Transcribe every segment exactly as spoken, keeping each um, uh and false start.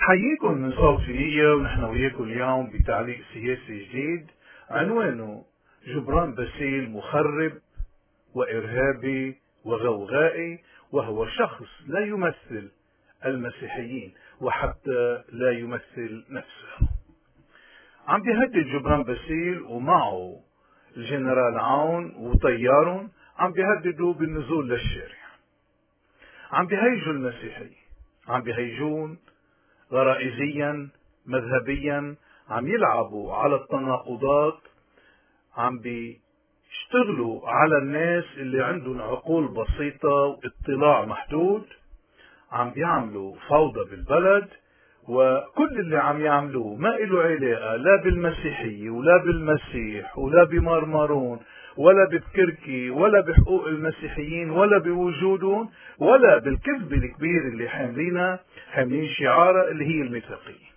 بنحييكم من صوت فينية، ونحن وياكم اليوم بتعليق سياسي جديد عنوانه جبران باسيل مخرب وإرهابي وغوغائي، وهو شخص لا يمثل المسيحيين وحتى لا يمثل نفسه. عم بيهدد جبران باسيل ومعه الجنرال عون وطيارهم، عم بيهددوا بالنزول للشارع، عم بيهيجوا المسيحيين، عم بيهيجون غرائزيا مذهبيا، عم يلعبوا على التناقضات، عم بيشتغلوا على الناس اللي عندهم عقول بسيطة واطلاع محدود، عم بيعملوا فوضى بالبلد. وكل اللي عم يعملوه ما له علاقة لا بالمسيحية ولا بالمسيح ولا بمرمرون ولا ببكركي ولا بحقوق المسيحيين ولا بوجودهم ولا بالكذب الكبير اللي حاملينها، حاملين شعارة اللي هي الميثاقية.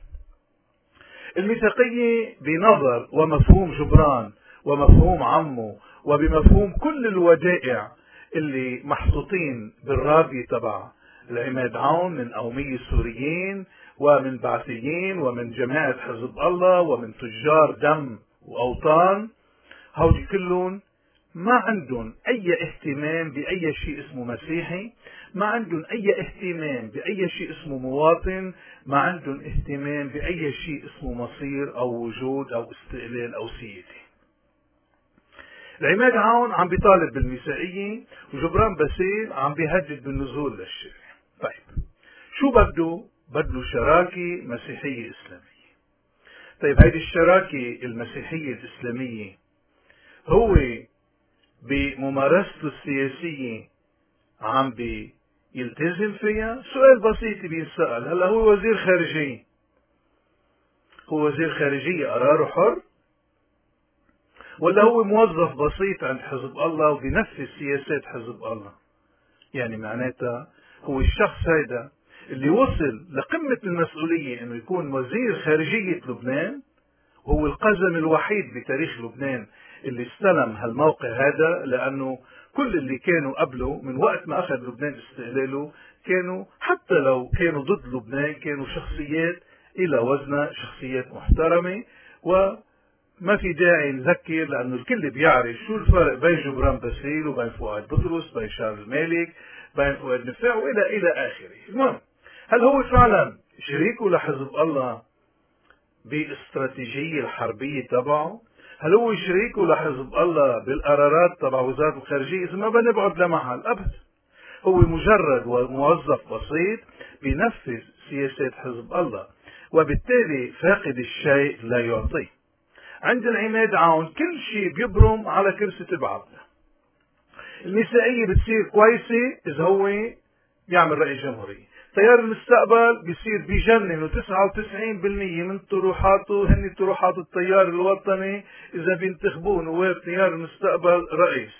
الميثاقية بنظر ومفهوم جبران ومفهوم عمه وبمفهوم كل الودائع اللي محطوطين بالرابية تبع العماد عون من قومية سوريين ومن بعثيين ومن جماعة حزب الله ومن تجار دم وأوطان، هؤلاء كلهم ما عندهم أي اهتمام بأي شيء اسمه مسيحي، ما عندهم أي اهتمام بأي شيء اسمه مواطن، ما عندهم اهتمام بأي شيء اسمه مصير أو وجود أو استقلال أو سيادة. العماد عون عم بيطالب بالميثاقية وجبران باسيل عم بيهدد بالنزول للشارع. طيب شو بده؟ بده شراكة مسيحية إسلامية. طيب هيدي الشراكة المسيحية الإسلامية هو بممارسته السياسية عم بيلتزم فيها؟ سؤال بسيط بينسأل. هلا هو وزير خارجية، هو وزير خارجية قراره حر؟ ولا هو موظف بسيط عند حزب الله وبينفذ سياسات حزب الله؟ يعني معناتها هو الشخص هيدا اللي وصل لقمة المسؤولية انه يكون وزير خارجية لبنان، وهو القزم الوحيد بتاريخ لبنان اللي استلم هالموقع هذا، لانه كل اللي كانوا قبله من وقت ما اخذ لبنان استقلاله كانوا حتى لو كانوا ضد لبنان كانوا شخصيات الى وزنها، شخصيات محترمة، وما في داعي نذكر لانه الكل بيعرف شو الفرق بين جبران باسيل وبين فؤاد بطرس، بين شارل مالك، بين فؤاد نفاع والى الى اخره. المهم، هل هو فعلا شريكه لحزب الله بالاستراتيجية الحربية تبعه؟ هل هو شريكه لحزب الله بالقرارات تبع وزارة الخارجية؟ إذا ما بنبعد لمحل أبدا، هو مجرد موظف بسيط بينفذ سياسات حزب الله، وبالتالي فاقد الشيء لا يعطيه. عند العماد عون كل شيء بيبرم على كرسي تبعتنا. الميثاقية بتصير كويسة إذا هو يعمل رئيس جمهورية. تيار المستقبل بيصير بيجنن، وتسعة وتسعين بالمية من طروحاته هن طروحات التيار الوطني إذا بينتخبوه نواب تيار المستقبل رئيس.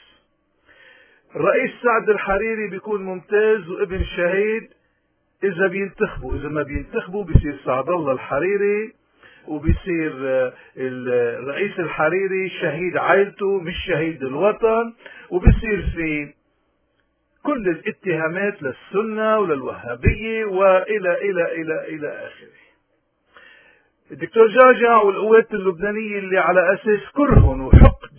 الرئيس سعد الحريري بيكون ممتاز وابن شهيد إذا بينتخبوا، إذا ما بينتخبوا بيصير سعد الله الحريري، وبيصير الرئيس الحريري شهيد عائلته مش شهيد الوطن، وبيصير في كل الاتهامات للسنة وللوهابية وإلى إلى إلى إلى آخره. الدكتور جعجع والقوات اللبنانية اللي على أساس كرهن وحقد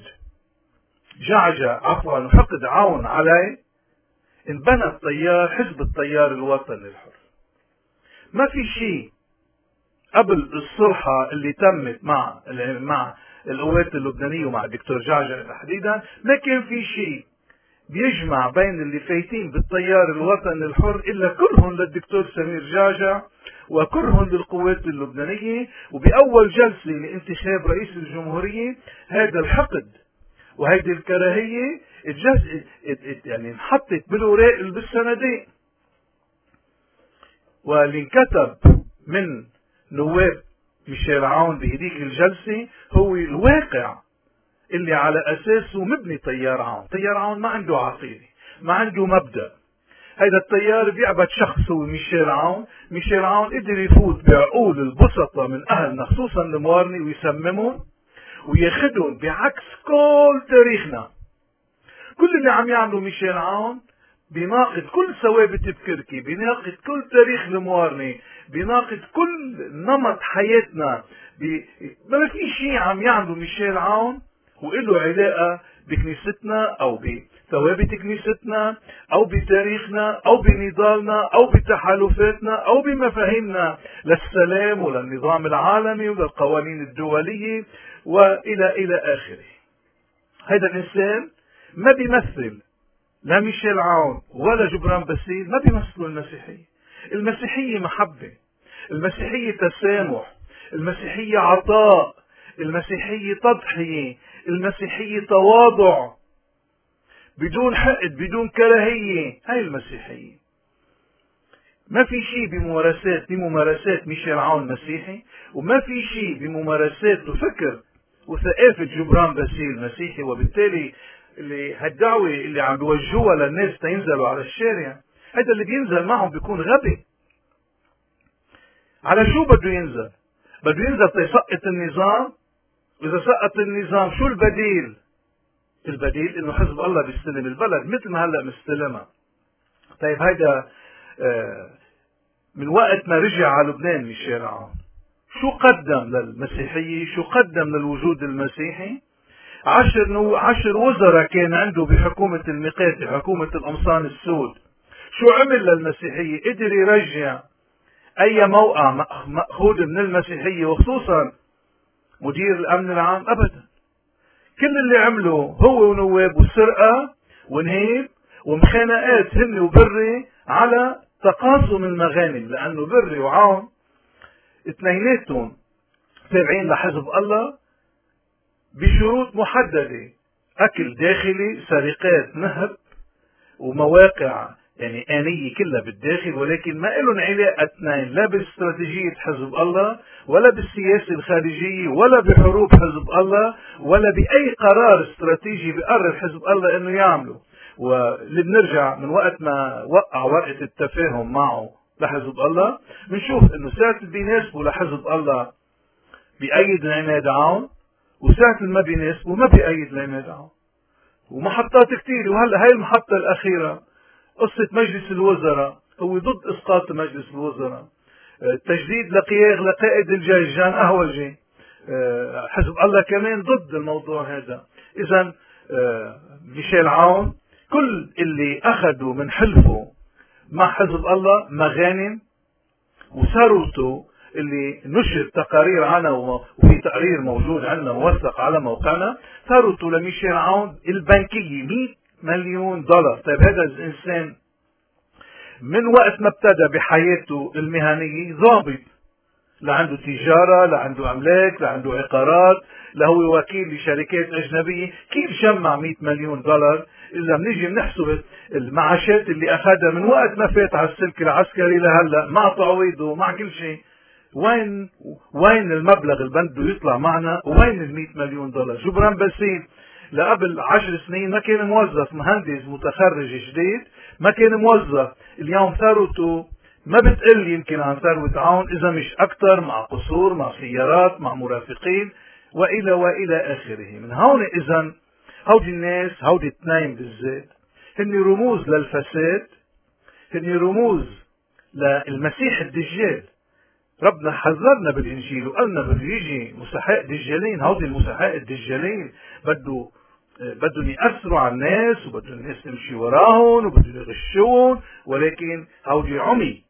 جعجع عفوا وحقد عون عليه انبنى التيار حزب التيار الوطني الحر. ما في شيء قبل الصلحة اللي تمت مع مع القوات اللبنانية ومع الدكتور جعجع تحديدا، ما كان في شيء بيجمع بين اللي فايتين بالتيار الوطني الحر إلا كرهن للدكتور سمير جعجع وكرهن للقوات اللبنانية. وبأول جلسة لانتخاب رئيس الجمهورية هذا الحقد وهذه الكراهية اتجز... يعني انحطت بالوراق بالسندين، واللي انكتب من نواب ميشيل عون بهديك الجلسة هو الواقع اللي على أساسه مبني تيار عون. تيار عون ما عنده عقيدة، ما عنده مبدأ. هيدا التيار بيعبد شخص هو ميشيل عون. ميشيل عون قدر يفوت بعقول البسطة من أهلنا خصوصا الموارنة ويسممهم وياخدهم بعكس كل تاريخنا. كل اللي عم يعمله ميشيل عون بيناقض كل ثوابت بكركي، بيناقض كل تاريخ الموارنة، بيناقض كل نمط حياتنا. بي... ما في شيء عم يعمله ميشيل عون وإله علاقة بكنيستنا أو بثوابت كنيستنا أو بتاريخنا أو بنضالنا أو بتحالفاتنا أو بمفاهيمنا للسلام وللنظام العالمي وللقوانين الدولية وإلى إلى آخره. هذا الإنسان ما بيمثل لا ميشيل عون ولا جبران باسيل، ما بيمثلوا المسيحية. المسيحية محبة، المسيحية تسامح، المسيحية عطاء، المسيحية تضحية، المسيحية تواضع، بدون حقد بدون كراهية. هاي المسيحية. ما في شيء بممارسات بممارسات ميشيل عون مسيحي، وما في شيء بممارسات وفكر وثقافة جبران باسيل مسيحي. وبالتالي اللي هالدعوة اللي عم بيوجهوها للناس تينزلوا على الشارع، هذا اللي بينزل معهم بيكون غبي. على شو بده ينزل؟ بده ينزل تيسقط النظام. وإذا سقط النظام شو البديل؟ البديل إنه حزب الله بيستلم البلد مثل ما هلا مستلمها. طيب هيدا آه من وقت ما رجع على لبنان ميشيل عون شو قدم للمسيحية؟ شو قدم للوجود المسيحي؟ عشر نو عشر وزراء كان عنده بحكومة المقاتي، حكومة القمصان السود. شو عمل للمسيحية؟ قدر يرجع أي موقع مأخوذ من المسيحية وخصوصا مدير الأمن العام؟ أبدا. كل اللي عمله هو ونواب وسرقة ونهيب ومخانقات هن وبري على تقاسم المغانم، لأنه بري وعون اثنيناتهم تابعين لحزب الله بشروط محددة: أكل داخلي، سرقات، نهب، ومواقع يعني آنية كلها بالداخل، ولكن ما لهم علاقة اثنين لا باستراتيجية حزب الله ولا بالسياسة الخارجية ولا بحروب حزب الله ولا بأي قرار استراتيجي بقرر حزب الله انه يعمله. واللي بنرجع من وقت ما وقع ورقة التفاهم معه لحزب الله بنشوف انه ساعة اللي بيناسبه لحزب الله بيأيد العماد عون، وساعة اللي ما بيناسبه ما بيأيد العماد عون. ومحطات كتير. وهلا هاي المحطة الأخيرة قصة مجلس الوزراء، هو ضد إسقاط مجلس الوزراء. تجديد لقياغ لقائد الجيش جان أهوجي، حزب الله كمان ضد الموضوع هذا. إذا ميشيل عون كل اللي أخذوا من حلفه مع حزب الله مغانم وثروته اللي نشر تقارير عنها، وفي تقرير موجود عندنا موثق على موقعنا، ثروته لميشيل عون البنكية مئة مليون دولار. طيب هذا الإنسان من وقت ما ابتدى بحياته المهنية ضابط، لا عنده تجارة، لا عنده أملاك، لا عنده عقارات، لا هو وكيل لشركات أجنبية. كيف جمع مئة مليون دولار؟ إذا بنيجي بنحسب المعاشات اللي أخذها من وقت ما فات على السلك العسكري لهلا مع تعويضه مع كل شيء، وين وين المبلغ اللي بده يطلع معنا؟ وين ال مئة مليون دولار؟ جبران باسيل لقبل عشر سنين ما كان موظف، مهندس متخرج جديد، ما كان موظف. اليوم ثروته ما بتقل يمكن عن ثروة عون إذا مش أكثر، مع قصور، مع سيارات، مع مرافقين، وإلى وإلى آخره. من هون إذا هودي الناس، هودي اثنين بالذات، هن رموز للفساد، هن رموز للمسيح الدجال. ربنا حذرنا بالإنجيل وقالنا بده يجي مسحاء دجالين. هودي المسحاء الدجالين بده بدهم يأثروا على الناس، وبدهم الناس تمشي وراهم، وبدهم يغشون، ولكن هودي عمي.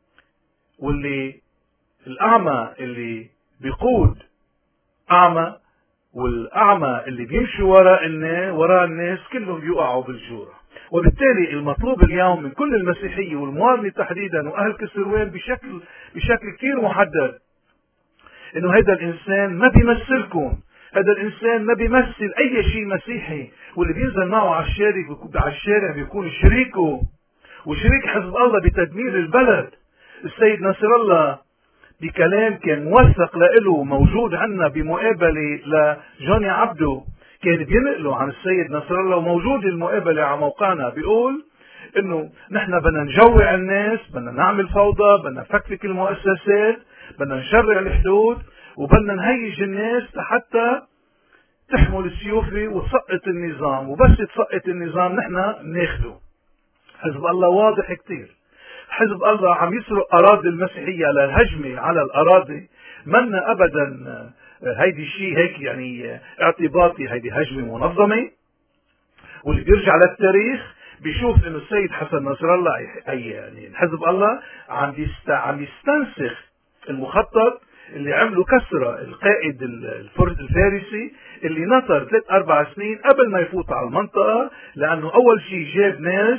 واللي الأعمى اللي بيقود أعمى، والأعمى اللي بيمشي وراء الناس وراء الناس كلهم بيقعوا بالجورة. وبالتالي المطلوب اليوم من كل المسيحية والموالمة تحديدا وأهل كسروان بشكل بشكل كثير محدد إنه هذا الإنسان ما بيمثلكم، هذا الإنسان ما بيمثل أي شيء مسيحي، واللي بينزل معه على الشارع على الشارع بيكون شريكه وشريك حزب الله بتدمير البلد. السيد نصر الله بكلام كان موثق له موجود عندنا بمقابلة لجوني عبدو، كان بينقله عن السيد نصر الله وموجود المقابلة على موقعنا، بيقول انه نحن بدنا نجوع الناس، بدنا نعمل فوضى، بدنا نفكفك المؤسسات، بدنا نشرع الحدود، وبدنا نهيج الناس لحتى تحمل السيوف وتسقط النظام، وبس تسقط النظام نحن ناخده. حزب الله واضح كتير. حزب الله عم يسرق أراضي المسيحية للهجمة على الأراضي، منا أبدا هيدي شيء هيك يعني اعتباطي، هيدي هجمة منظمة. واللي بيرجع للتاريخ بيشوف انه السيد حسن نصر الله اي يعني حزب الله عم يست... عم يستنسخ المخطط اللي عمله كسرى القائد الفارسي اللي نطر ثلاث اربع سنين قبل ما يفوت على المنطقة، لانه اول شيء جاب ناس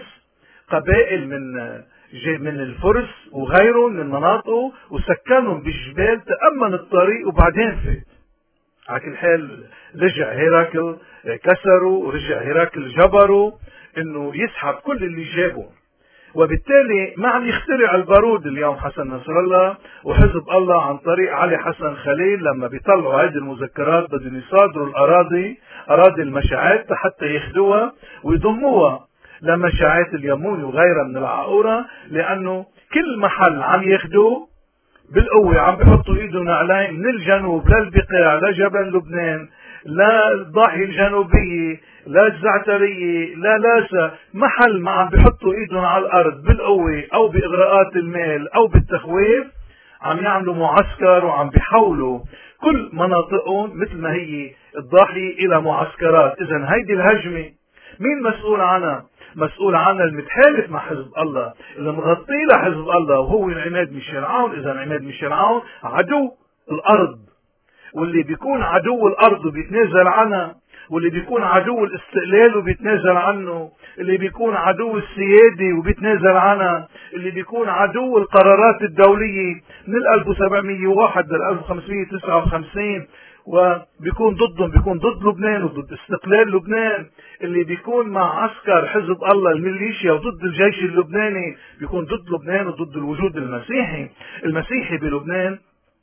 قبائل من جاب من الفرس وغيرهم من مناطقه وسكنهم بالجبال، تأمن الطريق وبعدين فات. على كل حال رجع هيراكل كسروا، ورجع هيراكل جبروا انه يسحب كل اللي جابه، وبالتالي ما عم يخترع البارود اليوم حسن نصر الله وحزب الله عن طريق علي حسن خليل. لما بيطلعوا هذه المذكرات بدهم يصادروا الاراضي، اراضي المشاعات حتى ياخذوها ويضموها لمشاعات اليمون وغيرها من العقورة، لانه كل محل عم ياخذوه بالقوة عم بيحطوا ايدهم عليه، من الجنوب للبقاع لجبل لبنان لا الضاحية الجنوبية لا الزعترية لا لاسا، محل ما عم بيحطوا ايدهم على الارض بالقوة او باغراءات المال او بالتخويف، عم يعملوا معسكر وعم بيحولوا كل مناطقهم مثل ما هي الضاحية الى معسكرات. اذا هيدي الهجمة مين مسؤول عنها؟ مسؤول عنها المتحالف مع حزب الله اللي مغطي له حزب الله وهو عماد ميشيل عون. اذا عماد ميشيل عون عدو الارض، واللي بيكون عدو الارض وبيتنازل عنها، واللي بيكون عدو الاستقلال وبيتنازل عنه، اللي بيكون عدو السيادة وبيتنازل عنها، اللي بيكون عدو القرارات الدولية من ألف وسبعمية وواحد لل ألف وخمسمية وتسعة وخمسين وبيكون ضدهم، بيكون ضد لبنان وضد استقلال لبنان، اللي بيكون مع عسكر حزب الله الميليشيا وضد الجيش اللبناني، بيكون ضد لبنان وضد الوجود المسيحي. المسيحي بلبنان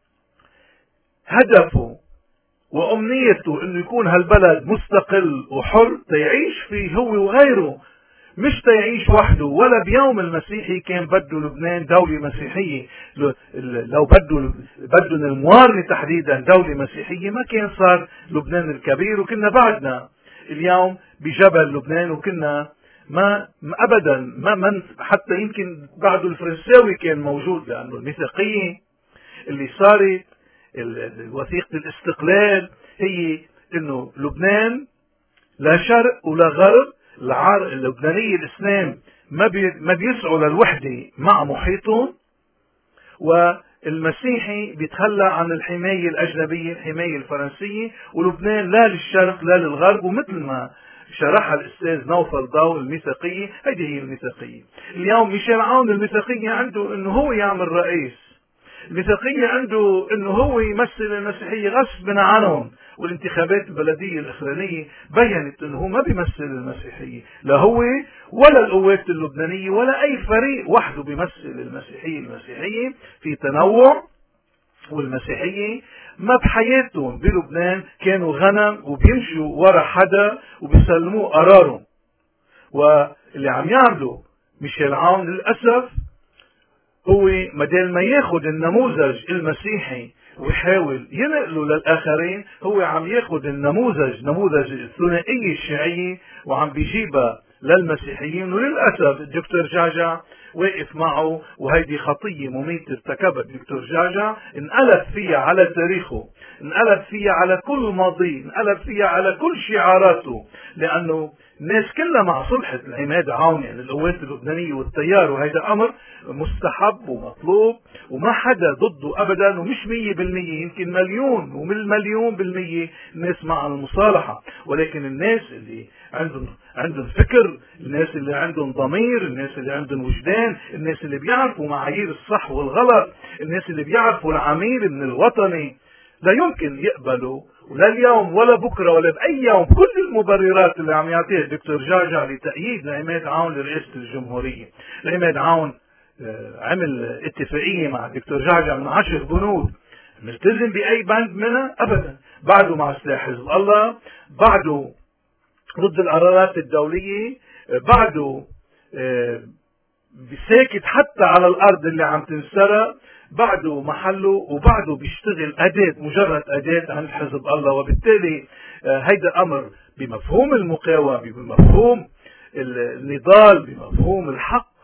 هدفه وأمنيته انه يكون هالبلد مستقل وحر تيعيش فيه هو وغيره، مش تيعيش وحده. ولا بيوم المسيحي كان بده لبنان دولة مسيحية، لو بده بدهم الموارنة تحديدا دولة مسيحية ما كان صار لبنان الكبير وكنا بعدنا اليوم بجبل لبنان، وكنا ما ابدا ما من حتى يمكن بعده الفرنساوي كان موجود، لانه الميثاقية اللي صارت وثيقة الاستقلال هي انه لبنان لا شرق ولا غرب، اللبنانية الاسلام ما بي ما بيسعوا للوحدة مع محيطهم، والمسيحي بيتخلى عن الحماية الأجنبية الحماية الفرنسية، ولبنان لا للشرق لا للغرب. ومثل ما شرحها الأستاذ نوفل ضاو الميثاقية، هذه هي الميثاقية. اليوم ميشيل عون الميثاقية عنده انه هو يعمل رئيس، الميثاقية عنده انه هو يمثل المسيحية غصبا عنهم، والانتخابات البلدية الاخرانية بيّنت انه هو ما بيمثل المسيحية، لا هو ولا القوات اللبنانية ولا اي فريق وحده بيمثل المسيحية. المسيحية في تنوع، والمسيحية ما بحياتهم بلبنان كانوا غنم وبيمشوا ورا حدا وبيسلموه قرارهم. واللي عم يعمله ميشيل عون للأسف هو بدل ما ياخد النموذج المسيحي ويحاول ينقله للآخرين، هو عم ياخد النموذج نموذج الثنائية الشيعية وعم بيجيبها للمسيحيين. وللأسف الدكتور جعجع واقف معه، وهيدي خطية مميتة ارتكبها الدكتور جعجع، انقلب فيها على تاريخه، انقلب فيها على كل ماضيه، انقلب فيها على كل شعاراته، لأنه الناس كلها مع صلحة العماد عون يعني القوات اللبنانية والتيار، وهذا أمر مستحب ومطلوب وما حدا ضده أبدا، ومش مية بالمية، يمكن مليون ومن مليون بالمية الناس مع المصالحة. ولكن الناس اللي عندهم عندهم فكر، الناس اللي عندهم ضمير، الناس اللي عندهم وجدان، الناس اللي بيعرفوا معايير الصح والغلط، الناس اللي بيعرفوا العميل من الوطني، لا يمكن يقبلوا ولا اليوم ولا بكره ولا باي يوم كل المبررات اللي عم يعطيها الدكتور جعجع لتأييد لعماد عون لرئاسة الجمهورية. عماد عون عمل اتفاقية مع الدكتور جعجع من عشر بنود، ملتزم بأي بند منها أبدا، بعده مع سلاح حزب الله، بعده ضد القرارات الدولية، بعده بساكت حتى على الأرض اللي عم تنسرق، بعده محله، وبعده بيشتغل أداة مجرد أداة عند حزب الله. وبالتالي هيدا أمر بمفهوم المقاومة، بمفهوم النضال بمفهوم الحق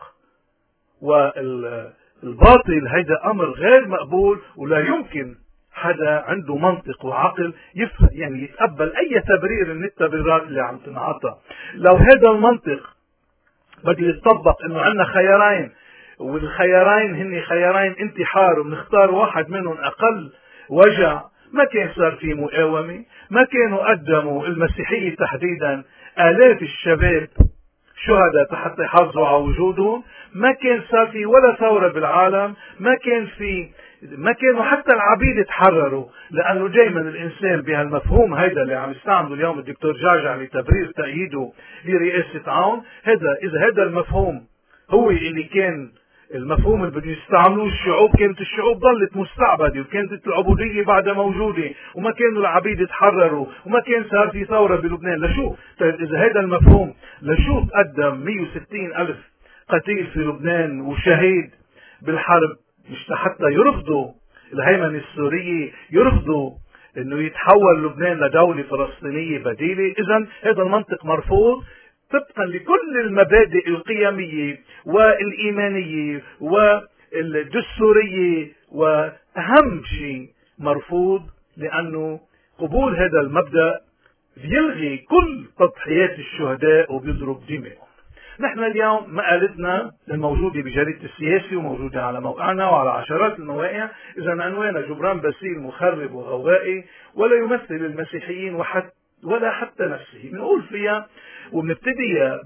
والباطل هيدا أمر غير مقبول، ولا يمكن حدا عنده منطق وعقل يفهم يعني يتقبل أي تبرير من التبريرات اللي عم تنعطى. لو هذا المنطق بده يتطبق إنه عندنا خيارين، والخيارين هن خيارين انتحار وبنختار واحد منهم أقل وجع، ما كان صار في مقاومة، ما كانوا قدموا المسيحية تحديدا آلاف الشباب شهداء حتى يحافظوا على وجودهم، ما كان صار في ولا ثورة بالعالم، ما كان في ما كانوا حتى العبيد تحرروا، لأنه دائما الإنسان بهالمفهوم هيدا اللي عم يستعمله اليوم الدكتور جعجع لتبرير تأييده لرئاسة عون، هذا إذا هذا المفهوم هو اللي كان المفهوم اللي بده يستعملوه الشعوب، كانت الشعوب ضلت مستعبدة وكانت العبودية بعدها موجودة وما كانوا العبيد يتحرروا وما كان صار في ثورة بلبنان. لشو؟ طيب إذا هذا المفهوم لشو تقدم مئة وستين ألف قتيل في لبنان وشهيد بالحرب؟ مش حتى يرفضوا الهيمنة السورية، يرفضوا انه يتحول لبنان لدولة فلسطينية بديلة. اذا هذا المنطق مرفوض طبقا لكل المبادئ القيمية والإيمانية والدستورية، وأهم شيء مرفوض لأنه قبول هذا المبدأ بيلغي كل تضحيات الشهداء وبيضرب دماءهم. نحن اليوم مقالتنا الموجودة بجريدة السياسي وموجودة على موقعنا وعلى عشرات المواقع، إذا عنوانها جبران باسيل مخرب وغوائي ولا يمثل المسيحيين وحتى ولا حتى نفسه. بنقول فيها وبنبتديها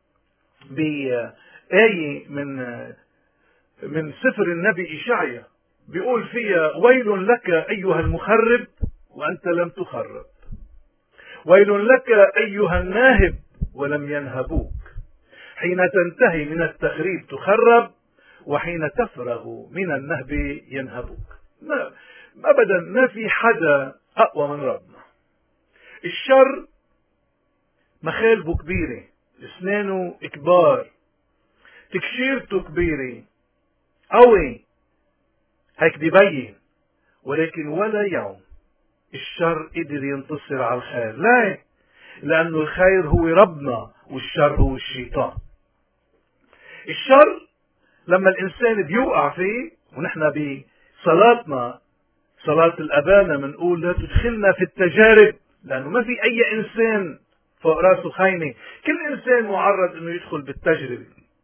بآية من من سفر النبي إشعيا، بيقول فيها: ويل لك أيها المخرب وأنت لم تخرب، ويل لك أيها الناهب ولم ينهبوك، حين تنتهي من التخريب تخرب وحين تفرغ من النهب ينهبوك. ما أبدا ما في حدا أقوى من ربنا. الشر مخالبه كبيرة، اسنانه كبار، تكشيرته كبيرة، قوي هيك ببين، ولكن ولا يوم الشر قدر ينتصر على الخير. لا، لأنه الخير هو ربنا والشر هو الشيطان. الشر لما الإنسان بيوقع فيه، ونحن بصلاتنا صلاة الأبانا بنقول لا تدخلنا في التجارب، لأنه ما في أي إنسان فوق راسه خيمة، كل إنسان معرض إنه يدخل بالتجربة.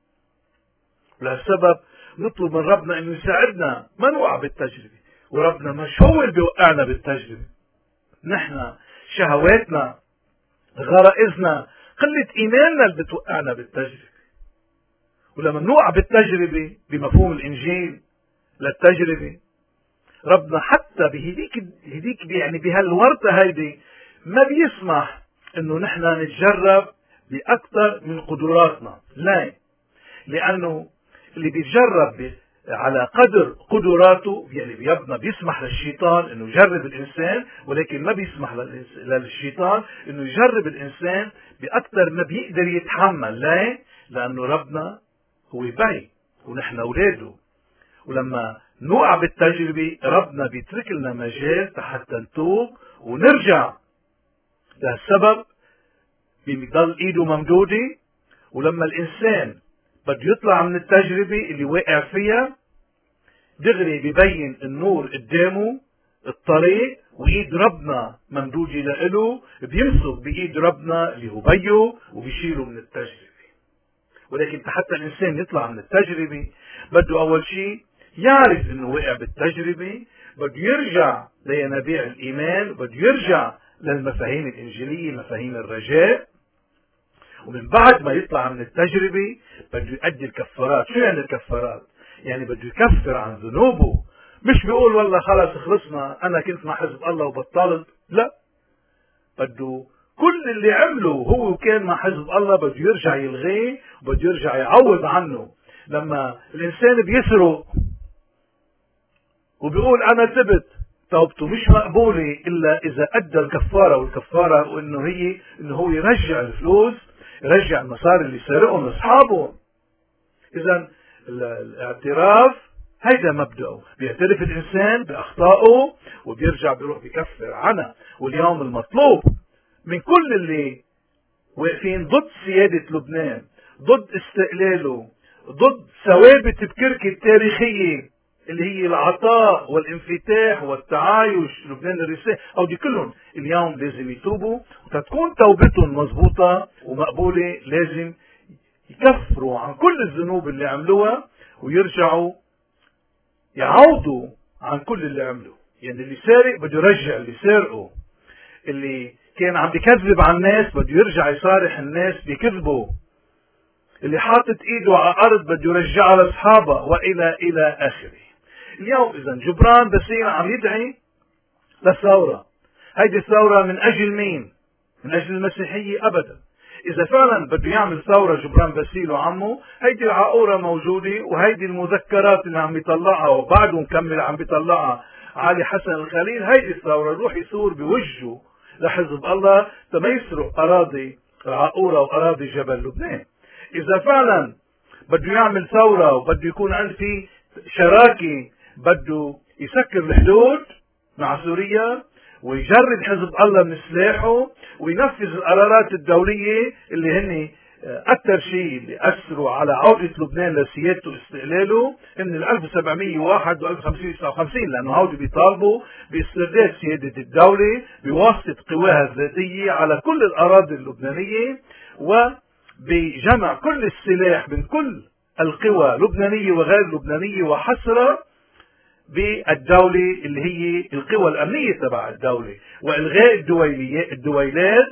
ولهالسبب نطلب من ربنا إنه يساعدنا ما نوقع بالتجربة، وربنا مش هو اللي بيوقعنا بالتجربة، نحن شهواتنا، غرائزنا، قلة إيماننا اللي بتوقعنا بالتجربة. ولما نوقع بالتجربة بمفهوم الإنجيل للتجربة، ربنا حتى بهديك هديك يعني بهالورطة هيدي ما بيسمح إنه نحن نتجرب بأكثر من قدراتنا. لا، لأنه اللي بيتجرب على قدر قدراته يعني بيبنى بيسمح للشيطان انه يجرب الانسان، ولكن ما بيسمح للشيطان انه يجرب الانسان باكثر ما بيقدر يتحمل. لا، لانه ربنا هو بي ونحن اولاده، ولما نوقع بالتجربة ربنا بيترك لنا مجال حتى نتوب ونرجع. لهالسبب بيضل ايده ممدودة، ولما الانسان بده يطلع من التجربة اللي واقع فيها دغري ببين النور قدامه الطريق، وإيد ربنا ممدودة لإله، بيمسك بإيد ربنا اللي هو بيه وبيشيله من التجربة. ولكن حتى الإنسان يطلع من التجربة بده أول شيء يعرف إنه واقع بالتجربة، بده يرجع لينابيع الإيمان، بده يرجع للمفاهيم الإنجيلية، مفاهيم الرجاء. ومن بعد ما يطلع من التجربة بده يؤدي الكفارات. شو يعني الكفارات؟ يعني بده يكفر عن ذنوبه، مش بيقول والله خلاص خلصنا أنا كنت مع حزب الله وبطلت. لا، بده كل اللي عمله هو وكان مع حزب الله بده يرجع يلغيه وبده يرجع يعوض عنه. لما الإنسان بيسرق وبيقول أنا تبت، توبته مش مقبولة إلا إذا أدى الكفارة، والكفارة وإنه هي إنه هو يرجع الفلوس، يرجع المصاري اللي سرقهم لأصحابه. إذا الاعتراف هيدا مبدأه، بيعترف الإنسان بأخطائه وبيرجع بيروح بيكفر عنها. واليوم المطلوب من كل اللي واقفين ضد سيادة لبنان، ضد استقلاله، ضد ثوابت بكركي التاريخية اللي هي العطاء والانفتاح والتعايش. لبنان الرسالة أو دي كلهم اليوم لازم يتوبوا، وتكون توبتهم مضبوطة ومقبولة لازم يكفروا عن كل الذنوب اللي عملوها ويرجعوا يعوضوا عن كل اللي عملوه. يعني اللي سارق بده يرجع اللي سارقه، اللي كان عم بيكذب على الناس بده يرجع يصارح الناس بكذبه، اللي حاطط ايده على الارض بده يرجعها لاصحابه، والى الى اخره. اليوم اذا جبران باسيل عم يدعي للثوره. هيدي الثوره من اجل مين؟ من اجل المسيحيه؟ ابدا. اذا فعلا بده يعمل ثوره جبران باسيل وعمه، هيدي العقوره موجوده، وهيدي المذكرات اللي عم يطلعها وبعده مكمل عم بيطلعها علي حسن الخليل. هيدي الثوره يروح يثور بوجهه لحزب الله تما يسرق اراضي العقوره واراضي جبل لبنان. اذا فعلا بده يعمل ثوره وبده يكون عند في شراكه، بده يسكر الحدود مع سوريا ويجرد حزب الله من سلاحه وينفذ القرارات الدوليه اللي هن اكثر شيء اللي اثروا على عوده لبنان لسيادته واستقلاله من ألف وسبعمية وواحد و ألف وخمسمية وتسعة وخمسين، لانه هودي بيطالبوا باسترداد سياده الدوله بواسطه قواها الذاتيه على كل الاراضي اللبنانيه، وبجمع كل السلاح من كل القوى لبنانيه وغير لبنانيه وحصرها بالدولة اللي هي القوى الأمنية تبع الدولة، وإلغاء الدويلات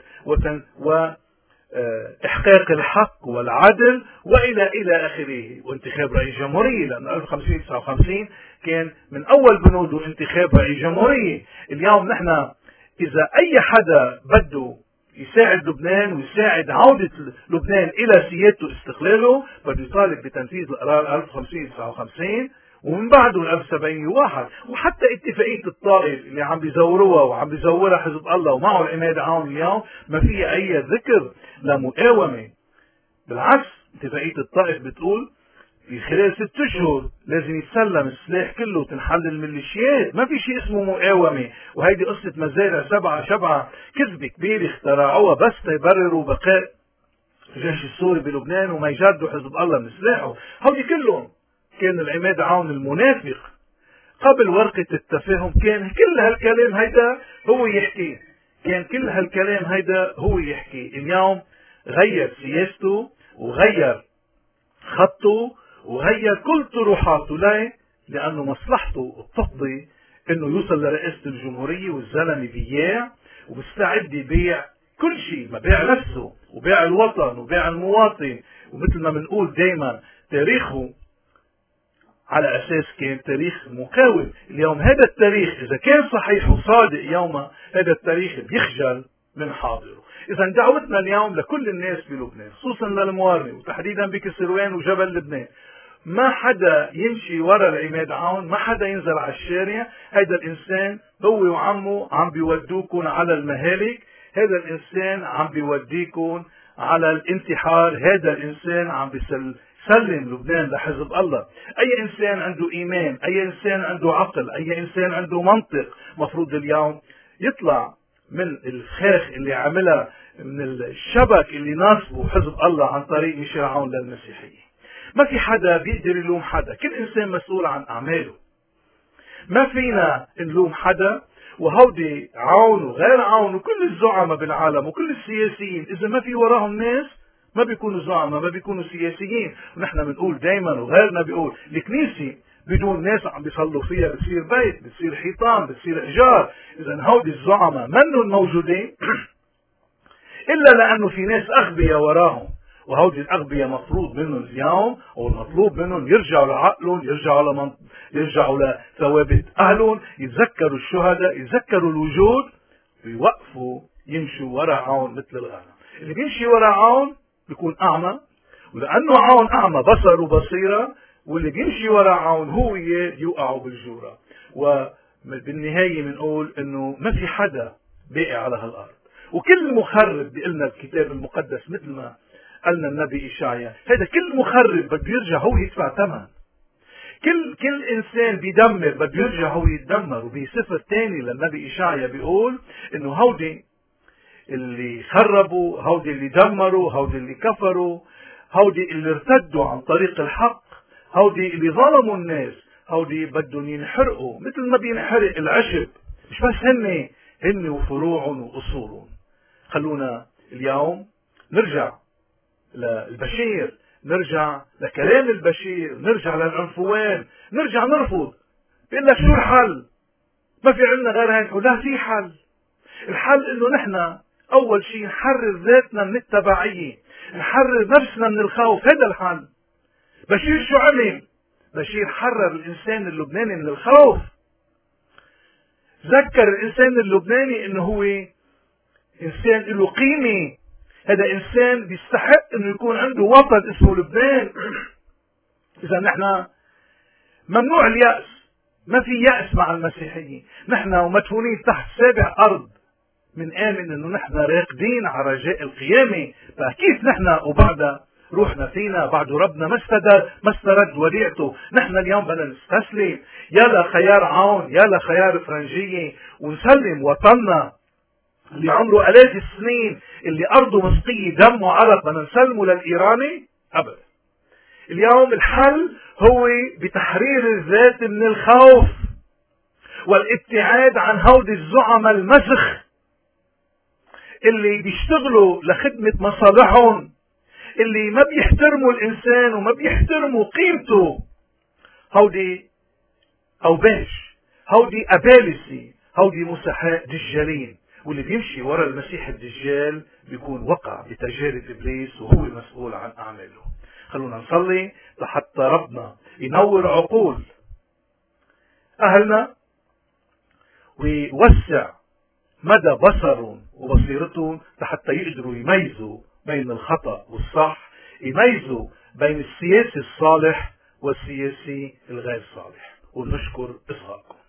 وإحقاق الحق والعدل وإلى إلى آخره، وانتخاب رئيس جمهورية، لأن ألف وخمسمية وتسعة وخمسين كان من أول بنوده انتخاب رئيس جمهورية. اليوم نحن إذا أي حدا بده يساعد لبنان ويساعد عودة لبنان إلى سيادته واستقلاله بده يطالب بتنفيذ القرار ألف وخمسمية وتسعة وخمسين ومن بعده ألف وسبعمية وواحد، وحتى اتفاقية الطائف اللي عم بيزوروها وعم بيزورها حزب الله ومعه العماد عون اليوم ما فيها أي ذكر لمقاومة. بالعكس، اتفاقية الطائف بتقول في خلال ست اشهر لازم يتسلم السلاح كله وتنحل الميليشيات، ما في شيء اسمه مقاومة. وهيدي قصة مزارع سبعة شبعة كذبة كبيرة اخترعوها بس تيبرروا بقاء الجيش السوري بلبنان وما يجردوا حزب الله من سلاحه. هودي كلهم كان العماد عون المنافق قبل ورقة التفاهم كان كل هالكلام هيدا هو يحكي، كان كل هالكلام هيدا هو يحكي. اليوم غير سياسته وغير خطه وغير كل طروحاته. ليه؟ لأنه مصلحته بتقضي انه يوصل لرئاسة الجمهورية، والزلمة بياع ومستعد يبيع كل شيء، ما بيع نفسه وبيع الوطن وبيع المواطن. ومثل ما بنقول دايما تاريخه على أساس كان تاريخ مقاوم. اليوم هذا التاريخ إذا كان صحيح وصادق يوما، هذا التاريخ بيخجل من حاضره. إذا دعوتنا اليوم لكل الناس بلبنان خصوصا للموارنة وتحديدا بكسروان وجبل لبنان، ما حدا يمشي ورا العماد عون، ما حدا ينزل على الشارع. هذا الإنسان هو وعمه عم بيودوكم على المهالك، هذا الإنسان عم بيوديكم على الانتحار، هذا الإنسان عم بيسل سلم لبنان لحزب الله. اي انسان عنده ايمان، اي انسان عنده عقل، اي انسان عنده منطق مفروض اليوم يطلع من الفخاخ اللي عملها، من الشبك اللي ناصبه حزب الله عن طريق ميشيل عون للمسيحية. ما في حدا بيقدر يلوم حدا، كل انسان مسؤول عن اعماله. ما فينا نلوم حدا، وهودي عون وغير عون وكل الزعماء بالعالم وكل السياسيين اذا ما في وراهم ناس ما بيكونوا زعماء، ما بيكونوا سياسيين. ونحن بنقول دايما وغيرنا بيقول الكنيسة بدون ناس عم بيصلوا فيها بتصير بيت، بتصير حيطان، بتصير احجار. اذا هودي الزعماء منهم موجودين الا لانه في ناس اغبياء وراهم، وهودي الاغبياء مفروض منهم اليوم والمطلوب منهم يرجعوا لعقلهم، يرجعوا لمن... يرجعوا لثوابت اهلهم، يتذكروا الشهداء، يتذكروا الوجود، ويوقفوا يمشوا ورا عون مثل الغنم. اللي بيمشي ورا عون بيكون أعمى، ولأنه عون أعمى بصره بصيرة، واللي بيمشي ورا عون هو يوقعوا بالجورة. وبالنهاية بنقول إنه ما في حدا باقي على هالأرض، وكل مخرب بيقلنا الكتاب المقدس مثل ما قالنا النبي إشعيا، هذا كل مخرب بده يرجع هو يدفع ثمن. كل كل إنسان بيدمر بده يرجع هو يتدمر. وبصفة ثانية للنبي إشعيا بيقول إنه هودي اللي خربوا، هودي اللي دمروا، هودي اللي كفروا، هودي اللي ارتدوا عن طريق الحق، هودي اللي ظلموا الناس، هودي بدهم ينحرقوا مثل ما بينحرق العشب. مش بس هن هن وفروعهم وأصولهم. خلونا اليوم نرجع للبشير، نرجع لكلام البشير، نرجع للعنفوان، نرجع نرفض. بيقول لك شو الحل؟ ما في عندنا غير هيك. ولا في حل. الحل انه نحن اول شيء نحرر ذاتنا من التبعية، نحرر نفسنا من الخوف. هذا الحل. بشير شو عمل؟ بشير حرر الانسان اللبناني من الخوف. ذكر الانسان اللبناني انه هو انسان له قيمة، هذا انسان بيستحق انه يكون عنده وطن اسمه لبنان. اذا نحن ممنوع اليأس، ما في يأس مع المسيحية. نحن ومدفونين تحت سابع ارض، من آمن انه نحن راقدين على رجاء القيامة. فكيف نحن وبعدها روحنا فينا، بعد ربنا ما استدر ما استرد وديعته. نحن اليوم بدنا نستسلم. يا لخيار عون، يا لخيار فرنجية، ونسلم وطننا اللي عمره آلاف السنين، اللي أرضه مسقية دم وعرق، بدنا نسلمه للإيراني؟ أبدا. اليوم الحل هو بتحرير الذات من الخوف والابتعاد عن هودي الزعماء المسخ اللي بيشتغلوا لخدمة مصالحهم، اللي ما بيحترموا الإنسان وما بيحترموا قيمته. هودي أوباش، هودي أبالسي، هودي مسحاء دجالين. واللي بيمشي ورا المسيح الدجال بيكون وقع بتجارب إبليس وهو مسؤول عن أعماله. خلونا نصلي لحتى ربنا ينور عقول أهلنا ويوسع مدى بصرهم وبصيرتهم لحتى يقدروا يميزوا بين الخطأ والصح، يميزوا بين السياسي الصالح والسياسي الغير صالح. ونشكر إصغائكم.